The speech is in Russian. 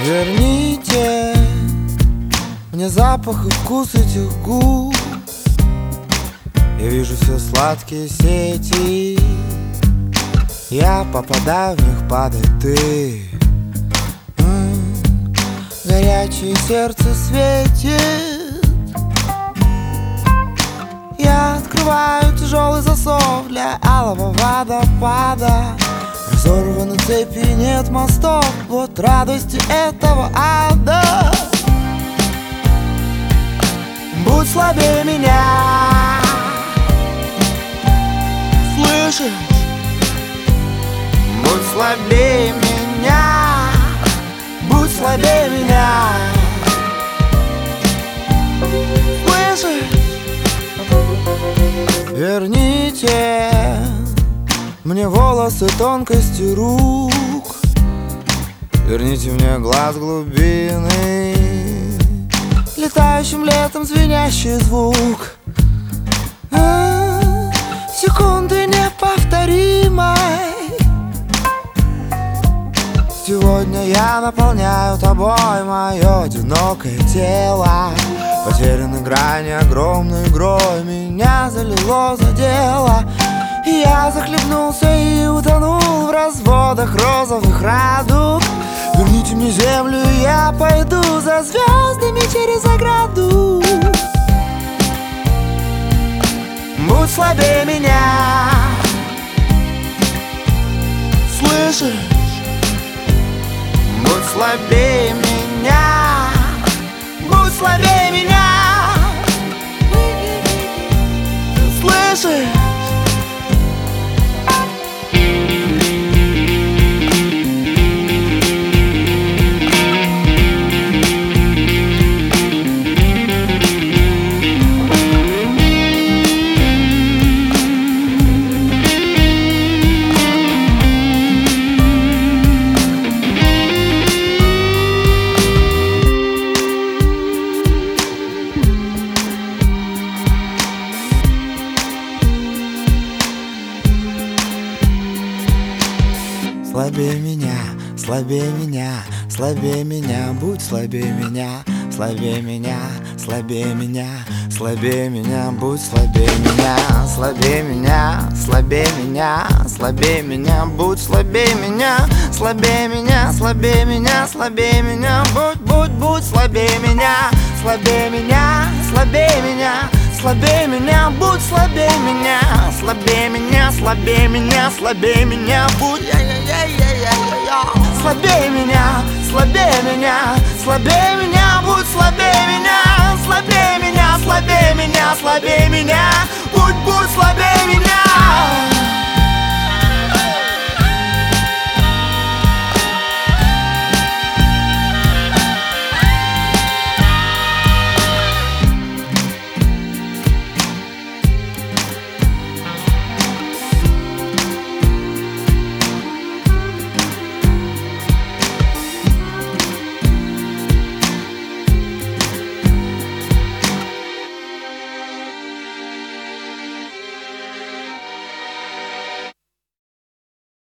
Верните мне запах и вкус этих губ. Я вижу все сладкие сети, я попадаю в них, падай ты. Горячее сердце светит, я открываю тяжелый засов для алого водопада. Разорваны цепи, нет мостов, вот радости этого ада. Будь слабее меня, слышишь? Будь слабее меня, будь слабее меня, слышишь? Верните мне волосы тонкости рук, верните мне глаз глубины, летающим летом звенящий звук. Секунды неповторимой. Сегодня я наполняю тобой мое одинокое тело. Потеряны грани огромной игрой, меня залило, задело. И я захлебнулся и утонул в разводах розовых радуг. Верните мне землю, и я пойду за звездами через ограду. Будь слабее меня, слышишь? Будь слабее меня, будь слабее меня, слышишь? Слабее меня, слабее меня, слабее меня, будь слабее меня, слабее меня, слабее меня, слабее меня, будь слабее меня, слабее меня, слабее меня, слабее меня, будь слабее меня, слабее меня, слабее меня, слабее меня, будь слабее меня, слабее меня, слабее меня. Слабее меня, будь слабее меня, слабее меня, слабее меня, слабее меня, будь слабее меня, слабее меня, слабее меня, будь слабее меня, слабее меня, слабее меня, слабее меня, будь слабее меня.